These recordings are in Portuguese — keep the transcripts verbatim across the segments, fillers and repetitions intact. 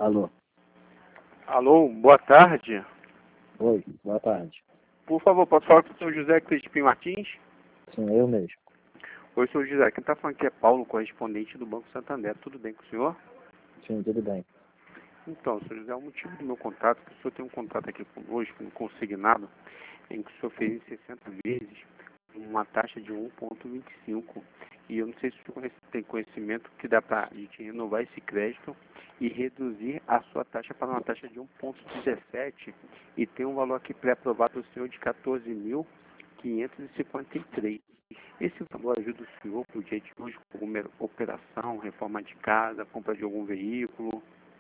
Alô? Alô, boa tarde. Oi, boa tarde. Por favor, posso falar com o senhor José Crispim Martins? Sim, eu mesmo. Oi, senhor José. Quem está falando aqui é Paulo, correspondente do Banco Santander. Tudo bem com o senhor? Sim, tudo bem. Então, senhor José, o motivo do meu contato é que o senhor tem um contato aqui conosco, um consignado, em que o senhor fez em sessenta vezes uma taxa de um vírgula vinte e cinco. E eu não sei se o senhor tem conhecimento que dá para a gente renovar esse crédito e reduzir a sua taxa para uma taxa de um vírgula dezessete e tem um valor aqui pré-aprovado para o senhor de quatorze mil quinhentos e cinquenta e três. Esse valor ajuda o senhor para o dia de hoje com alguma operação, reforma de casa, compra de algum veículo?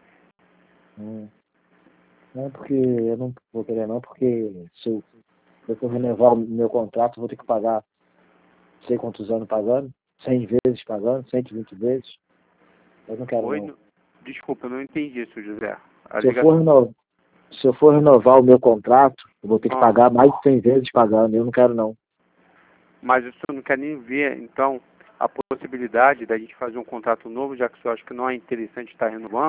Hum. Não, porque eu não vou querer não, porque se eu, se eu for renovar o meu contrato, eu vou ter que pagar não sei quantos anos pagando, cem vezes pagando, cento e vinte vezes. Eu não quero Oi, não. não- desculpa, eu não entendi, senhor José. A Se eu, ligação... for renovar, se eu for renovar o meu contrato, eu vou ter que Ah, pagar mais de cem vezes pagando. Eu não quero não. mas o senhor não quer nem ver, então, a possibilidade da gente fazer um contrato novo, já que o senhor acha que não é interessante estar renovando?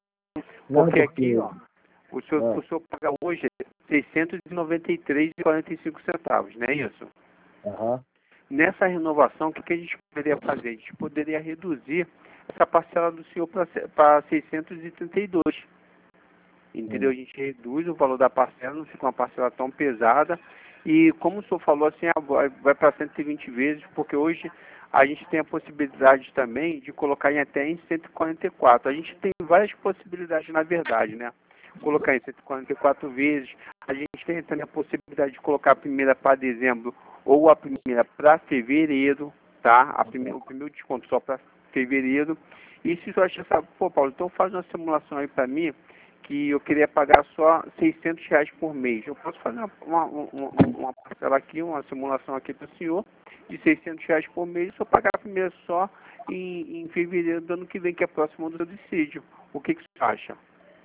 Não, Porque porque... aqui, ó, o senhor, Ah, o senhor paga hoje seiscentos e noventa e três reais e quarenta e cinco centavos, não é isso? aham. Nessa renovação, o que, que a gente poderia fazer? A gente poderia reduzir essa parcela do senhor para seiscentos e trinta e dois. Entendeu? Hum. A gente reduz o valor da parcela, não fica uma parcela tão pesada. E como o senhor falou, assim, ah, vai, vai para cento e vinte vezes, porque hoje a gente tem a possibilidade também de colocar em até em cento e quarenta e quatro. A gente tem várias possibilidades, na verdade, né? Colocar em cento e quarenta e quatro vezes. A gente tem também a possibilidade de colocar a primeira para dezembro ou a primeira para fevereiro, tá? A primeira, o primeiro desconto só para fevereiro. E se o senhor acha, sabe, pô, Paulo, então faz uma simulação aí para mim, que eu queria pagar só seiscentos reais por mês. Eu posso fazer uma, uma, uma, uma parcela aqui, uma simulação aqui para o senhor, de seiscentos reais por mês, se eu pagar primeiro só em, em fevereiro do ano que vem, que é próximo do dissídio. O que, que você acha?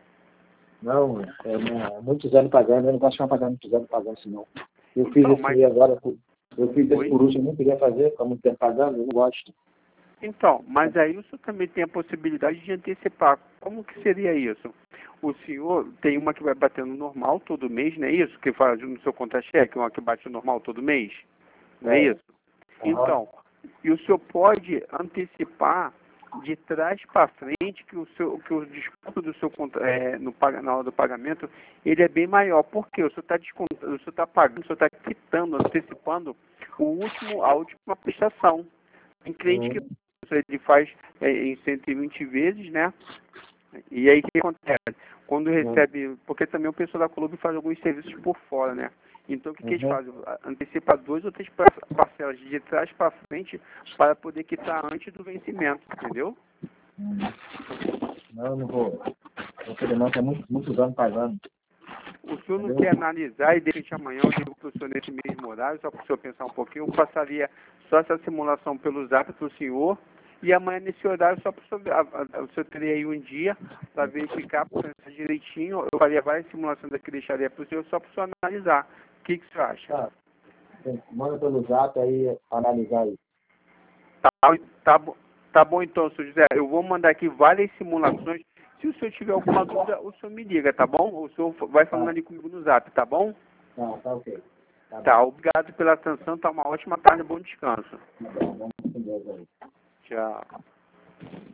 Não, é, é muitos anos pagando, eu não gosto de ficar pagando muitos anos pagando assim não. Eu fiz Então, esse mas... aí agora, eu fiz esse Oi? por último, eu não queria fazer, ficar muito tempo pagando, eu não gosto. Então, mas aí o senhor também tem a possibilidade de antecipar. Como que seria isso? O senhor tem uma que vai batendo normal todo mês, não é isso? Que faz no seu contra-cheque, uma que bate normal todo mês, não é É. isso? Aham. Então, e o senhor pode antecipar de trás para frente que o seu que o desconto do seu contra- é, no paga- na hora do pagamento ele é bem maior. Por quê? O senhor está descontando, o senhor está pagando, o senhor está quitando, antecipando o último, a última prestação. Tem cliente que Uhum. ele faz é, em cento e vinte vezes, né? E aí o que acontece? Quando Uhum. recebe, porque também o pessoal da clube faz alguns serviços por fora, né? Então o que, que eles Uhum. fazem? Antecipa duas ou três par- parcelas de trás para frente para poder quitar antes do vencimento, entendeu? Uhum. Não, eu não vou. Eu queria não, que é muito, muitos anos pagando. O senhor não Entendeu? quer analisar e de repente amanhã eu ligo para o senhor nesse mesmo horário, só para o senhor pensar um pouquinho, eu passaria só essa simulação pelo zap para o senhor e amanhã nesse horário só para o senhor, a- a- o senhor teria aí um dia para verificar, para pensar direitinho, eu faria várias simulações aqui, deixaria para o senhor só para o senhor analisar. O que, que o senhor acha? Tá. Manda pelo zap aí, analisar aí. Tá, tá, bo- tá bom então, senhor José, eu vou mandar aqui várias simulações. Se o senhor tiver alguma dúvida, o senhor me liga, tá bom? O senhor vai falando Tá, ali comigo no zap, tá bom? tá, tá ok. Tá bom. Tá, obrigado pela atenção, tá uma ótima tarde, bom descanso. Tá bom, vamos com Deus aí. Tchau.